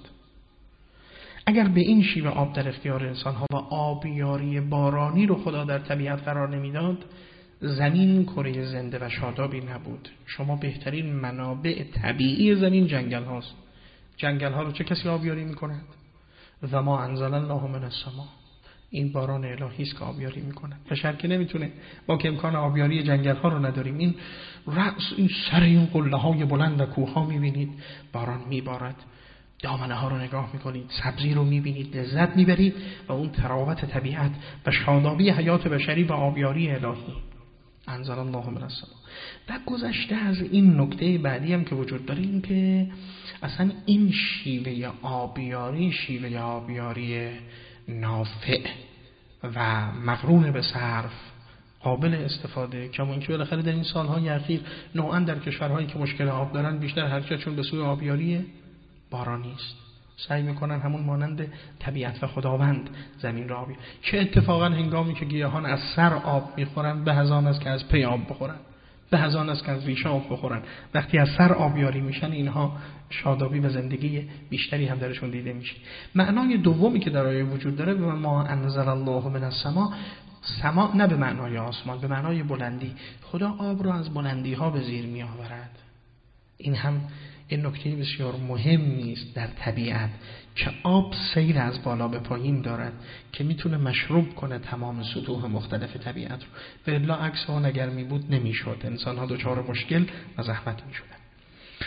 اگر به این شیوه آب در اختیار انسان‌ها و آبیاری بارانی رو خدا در طبیعت قرار نمیداد، زمین کره زنده و شادابی نبود. شما بهترین منابع طبیعی زمین جنگل هاست. جنگل ها رو چه کسی آبیاری میکند؟ و ما انزل الله من السماء. این باران الهی است که آبیاری میکند. بشر که نمیتونه، با که امکان آبیاری جنگل ها رو نداریم. این رأس، این سر این قله های بلند و کوه ها میبینید باران میبارد، دامنه ها رو نگاه میکنید، سبزی رو میبینید، لذت میبرید و اون تراوت طبیعت و شادابی حیات بشری و آبیاری الهی. انزل الله من السماء. و گذشته از این نکته بعدی هم که وجود داره، این که اصلا این شیوه آبیاری شیوه آبیاری نافع و مقرون به صرف، قابل استفاده، کما اینکه بالاخره در این سالهای اخیر نوعا در کشورهایی که مشکل آب دارن بیشتر حرکتشون به سوی آبیاری بارانی است. سعی میکنن همون مانند طبیعت و خداوند زمین را آبی، که اتفاقا هنگامی که گیاهان از سر آب میخورن به از آن است که از پی آب بخورن، به از آن است که از ریشه آب بخورن. وقتی از سر آبیاری میشن اینها شادابی و زندگی بیشتری هم درشون دیده میشه. معنای دومی که در آیه وجود داره و ما انزل الله من السماء، سما نه به معنای آسمان، به معنای بلندی. خدا آب را از بلندی ها به زیر می آورد. این هم این نکته بسیار مهمی است در طبیعت که آب سیر از بالا به پایین دارد که میتونه مشروب کنه تمام سطوح مختلف طبیعت رو. به الا عکس اون اگر می بود نمیشد، انسان ها دچار مشکل و زحمت میشدن.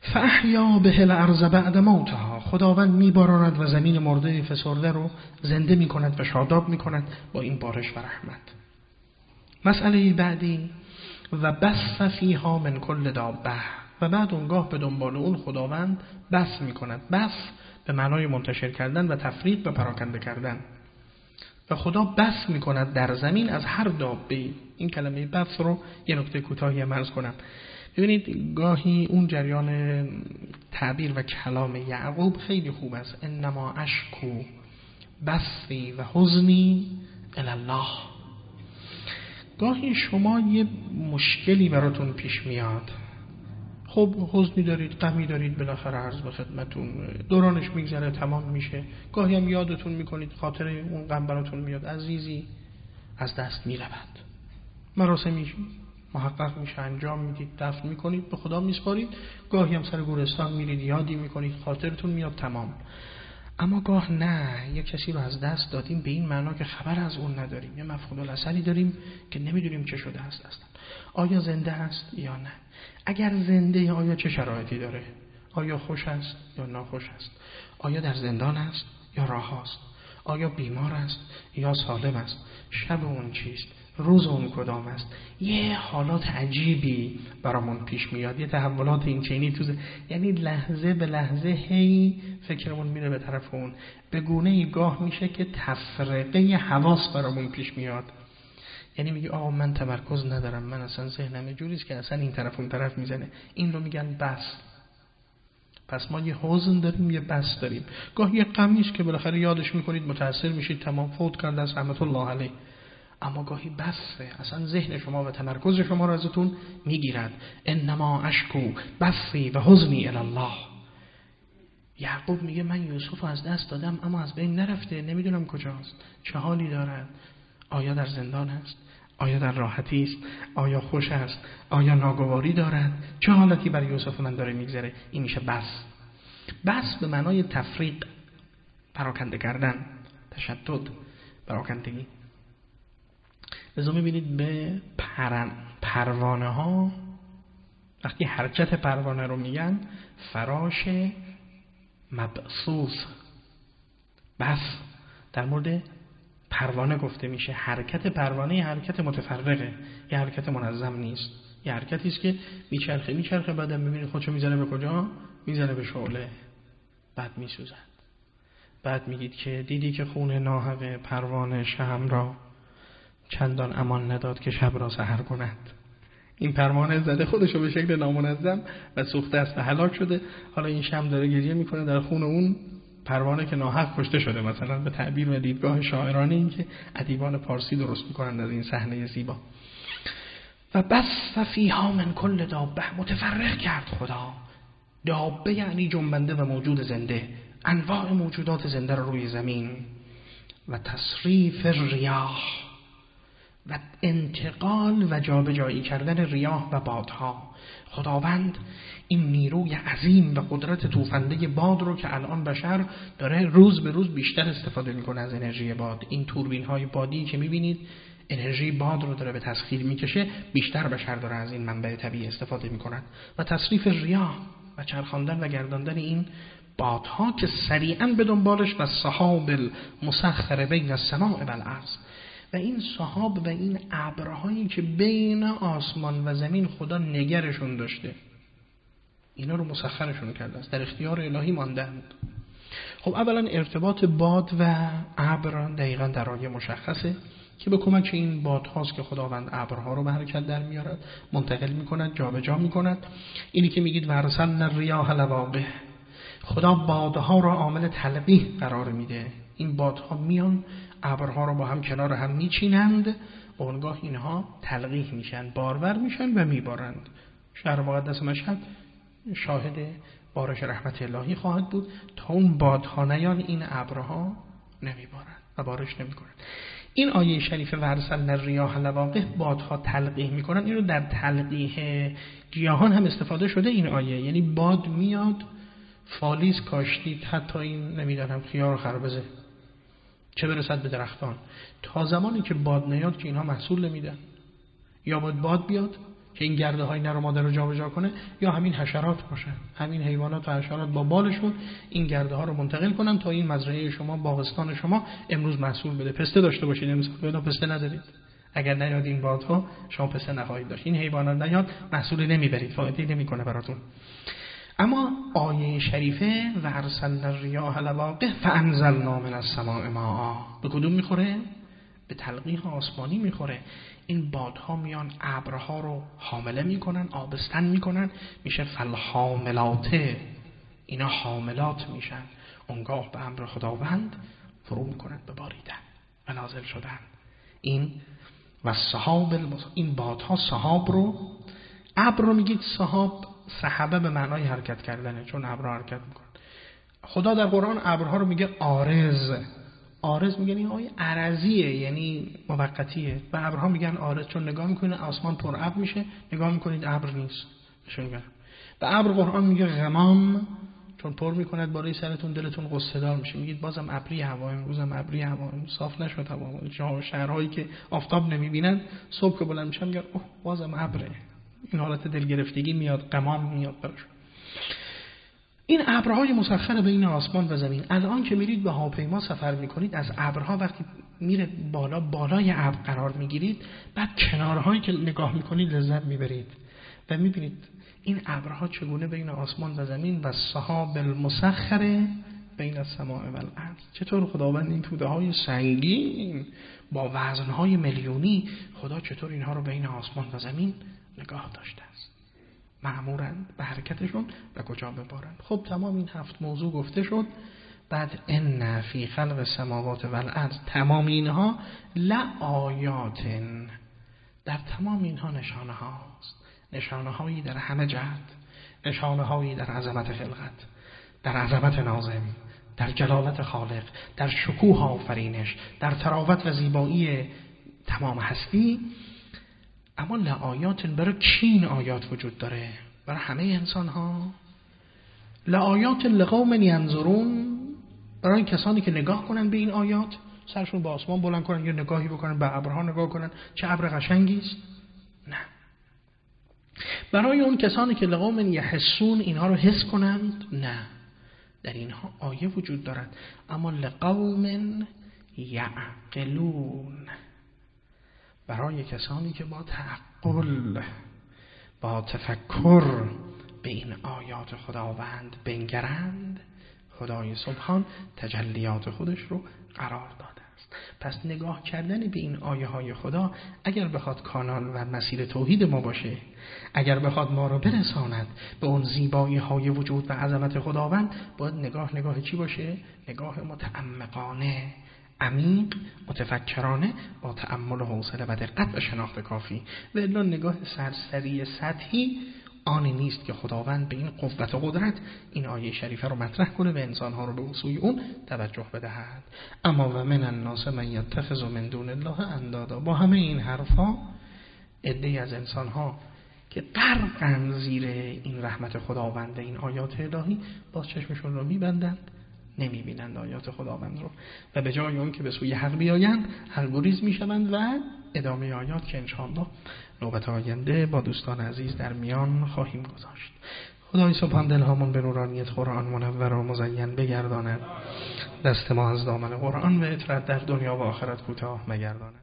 فاحیا به الارض بعد موتها، خداوند میباراند و زمین مرده فسرده رو زنده میکند و شاداب میکند با این بارش و رحمت. مسئله بعدی و بث فیها من کل دابه، و بعد اونگاه به دنبال اون خداوند بث میکند. بث به معنای منتشر کردن و تفریق و پراکنده کردن. و خدا بث میکند در زمین از هر دابه. این کلمه بث رو یه نکته کوتاهی عرض کنم. ببینید گاهی اون جریان تعبیر و کلام یعقوب خیلی خوب است. انما اشکو بثی و حزنی الی الله. گاهی شما یه مشکلی براتون پیش میاد، خب حزنی دارید، غمی دارید، بالاخره عرض به خدمتون دورانش میگذره، تمام میشه. گاهی هم یادتون میکنید، خاطر اون غم براتون میاد، عزیزی از دست میرود، مراسمی محقق میشه، انجام میدید، دفن میکنید، به خدا میسپارید. گاهی هم سر گورستان میرید، یادی میکنید، خاطرتون میاد، تمام. اما گاه نه، یک کسی رو از دست دادیم به این معنا که خبر از اون نداریم، یه مفقود الاثری داریم که نمیدونیم چه شده است اصلا. آیا زنده است یا نه؟ اگر زنده، آیا چه شرایطی داره؟ آیا خوش است یا ناخوش است؟ آیا در زندان است یا رها است؟ آیا بیمار است یا سالم است؟ شب اون چیست؟ روز اون کدام است؟ یه حالات عجیبی برامون پیش میاد، یه تحولات این چینی تو ز... یعنی لحظه به لحظه هی فکرمون میره به طرف اون. به گونه‌ای گاه میشه که تفرقه حواس برامون پیش میاد. یعنی میگه آقا من تمرکز ندارم، من اصلا ذهنم یه جوریست که اصلا این طرف اون طرف میزنه. این رو میگن بس. پس ما یه حزن داریم، یه بس داریم. گاه یه غمیست که بالاخره یادش میکنید، متأثر میشید، تمام فوت کرده است رحمت الله علیه. اما گاهی بسه، اصلا ذهن شما و تمرکز شما را ازتون میگیرد. انما اشکو بثی و حزنی الی الله. یعقوب میگه من یوسف از دست دادم اما از بین نرفته، نمیدونم کجاست، چه حالی دارد، آیا در زندان است، آیا در راحتی است، آیا خوش است، آیا ناگواری دارد، چه حالتی بر یوسف من داره میگذره. این میشه بس. بس به معنای تفریق، پراکنده کردن، تشدد، پراکندگی. لذا میبینید به پرن پروانه ها وقتی حرکت پروانه رو میگن فراش مبثوث، بس در مورد پروانه گفته میشه. حرکت پروانه یه حرکت متفرقه، یه حرکت منظم نیست، یه حرکتی است که میچرخه میچرخه بعدم میبینید خودشو میزنه به کجا؟ میزنه به شعله، بعد میسوزد. بعد میگید که دیدی که خون ناحق پروانه شمع را چندان امان نداد که شب را سحر کند. این پروانه زده خودشو به شکل نامنظم و سوخته است و هلاک شده. حالا این شمع داره گریه میکنه در خون اون پروانه که ناحق کشته شده. مثلا به تعبیر و دیدگاه شاعرانه این که ادیبان پارسی درست میکنند از این صحنه زیبا. و بث فیها من کل دابه، متفرق کرد خدا. دابه یعنی جنبنده و موجود زنده، انواع موجودات زنده رو روی زمین. و تصریف الریاح، و انتقال و جابجایی کردن ریاح و بادها. خداوند این نیروی عظیم و قدرت توفنده باد رو که الان بشر داره روز به روز بیشتر استفاده میکنه از انرژی باد، این توربین های بادی که میبینید انرژی باد رو داره به تسخیر میکشه، بیشتر بشر داره از این منبع طبیعی استفاده میکنند. و تصریف ریاح و چرخاندن و گرداندن این بادها که سریعا به دنبالش و سحاب المسخر بین السماء و الارض، و این سحاب و این ابرهایی که بین آسمان و زمین خدا نگرشون داشته، اینا رو مسخرشون کرده است، در اختیار الهی ماندند. خب اولا ارتباط باد و ابر دقیقا در آیه مشخصه که به کمک این بادهاست که خداوند ابرها رو به حرکت در میارد، منتقل میکند، جابجا میکند. اینی که میگید ورسلنا الریاح لواقح، خدا بادها رو عامل تلقیح قرار میده. این بادها میان ابرها رو با هم کنار هم میچینند، اونگاه اینها تلقیح میشن، بارور میشن و میبارند. شهر مقدس مشهد شاهد بارش رحمت الهی خواهد بود. تا اون بادها نیان این ابرها نمیبارند و بارش نمیکنند. این آیه شریف ورسلنا الریاح لواقح، بادها تلقیح میکنن. این رو در تلقیح گیاهان هم استفاده شده این آیه. یعنی باد میاد، فالیز کاشتید، حتی این نمیدونم خیار و خربزه، چه برسد به درختان. تا زمانی که باد نیاد که اینها محصول نمیدن. یا باید باد بیاد که این گرده های نر و مادر رو جابجا کنه، یا همین حشرات باشن، همین حیوانات و حشرات با بالشون این گرده ها رو منتقل کنن تا این مزرعه شما، باغستان شما امروز محصول بده. پسته داشته باشید، امروز بنا پسته ندارید، اگر نیاد این بادها شما پسته نخواهید داشت. این حیوانات نیاد محصولی نمیبرید، فایده نمیکنه براتون. اما آیه شریفه و ارسلنا الریاح لواقح فانزلنا من السماء ماء به کدوم میخوره؟ به تلقیح آسمانی میخوره. این بادها میان ابرها رو حامله میکنن، آبستن میکنن، میشه فالحاملات، اینا حاملات میشن، اونگاه به امر خداوند فرو میکنن به باریدن و نازل شدن. این و سحاب المس... این بادها سحاب رو، ابر رو میگید سحاب، سحبه به معنای حرکت کردنه، چون ابرها حرکت میکنن. خدا در قرآن ابرها رو میگه عارض. عارض میگن این آیه عرضیه، یعنی موقتیه. و ابرها میگن عارض چون نگاه میکنید آسمان پر ابر میشه، نگاه میکنید ابر نیست. نشون میگن. و ابر قرآن میگه غمام، چون پر میکند بالای سرتون دلتون غصه دار میشه. میگید بازم ابری هوا، امروزم ابری هوا، صاف نشد هوا. شهرهایی که آفتاب نمیبینن صبح که بلند میشن میگن اوه بازم ابره. این حالت دلگرفتگی میاد، غمام میاد براشون. این ابرهای مسخر بین آسمان و زمین. الان که میرید به هواپیما سفر میکنید، از ابرها وقتی میره بالا، بالای ابر قرار میگیرید، بعد کنارهایی که نگاه میکنید لذت میبرید و میبینید این ابرها چگونه بین آسمان و زمین و سحاب المسخر بین السماء و الارض، چطور خداوند این توده های سنگین با وزنهای میلیونی، خدا چطور اینها رو بین آسمان و زمین نگاه داشته است، مأمورند به حرکتشون و کجا ببارند. خب تمام این هفت موضوع گفته شد. بعد ان فی خلق السماوات و الارض، تمام اینها لآیات، در تمام اینها نشانه هاست، نشانه هایی در همه جهت، نشانه هایی در عظمت خلقت، در عظمت ناظم، در جلالت خالق، در شکوه آفرینش، در تراوت و زیبایی تمام هستی. اما لآیات برای کی این آیات وجود داره؟ برای همه انسان ها. لآیات لقوم ینظرون، برای کسانی که نگاه کنن به این آیات، سرشون به آسمان بلند کنن یا نگاهی بکنن به ابرها نگاه کنن، چه ابر قشنگی است. نه، برای اون کسانی که لقوم یحسون، اینها رو حس کنند. نه، در اینها آیه وجود دارد. اما لقوم یعقلون، برای کسانی که با تعقل، با تفکر به این آیات خداوند بنگرند، خدای سبحان تجلیات خودش رو قرار داده است. پس نگاه کردن به این آیه های خدا اگر بخواد کانال و مسیر توحید ما باشه، اگر بخواد ما رو برساند به اون زیبایی های وجود و عظمت خداوند، باید نگاه نگاه چی باشه؟ نگاه متعمقانه، عمیق، متفکرانه، با تأمل و حوصله و دقت و شناخت کافی. و الا نگاه سرسری سطحی آنی نیست که خداوند به این قوت و قدرت این آیه شریفه رو مطرح کنه و انسانها رو به سوی اون توجه بدهد. اما و من الناس من یتخذ من دون الله اندادا، با همه این حرفا عده‌ای از انسانها که غرقن زیر این رحمت خداوند، این آیات الهی، باز چشمشون رو میبندند، نمیبینند آیات خداوند رو، و به جای اون که به سوی حق بیایند حلق‌وریز میشوند و ادامه آیات که انشاءالله نوبت آینده با دوستان عزیز در میان خواهیم گذاشت. خدای سبحان دلهامون به نورانیت قرآن منور و مزین بگرداند، دست ما از دامن قرآن و اطرت در دنیا و آخرت کوتاه مگرداند.